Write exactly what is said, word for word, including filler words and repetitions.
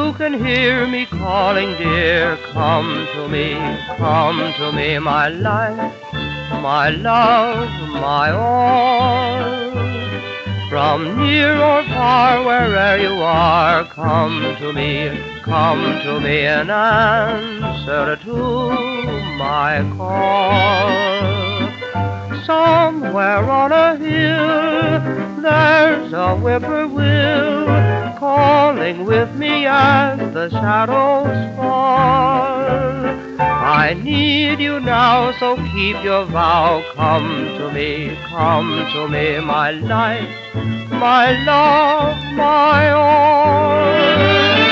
you can hear me calling, dear, come to me, come to me, my life, my love, my all. From near or far, where'er you are, come to me, come to me and answer to my call. Somewhere on a hill, there's a whippoorwill calling with me as the shadows fall. I need you now, so keep your vow. Come to me, come to me, my life, my love, my all.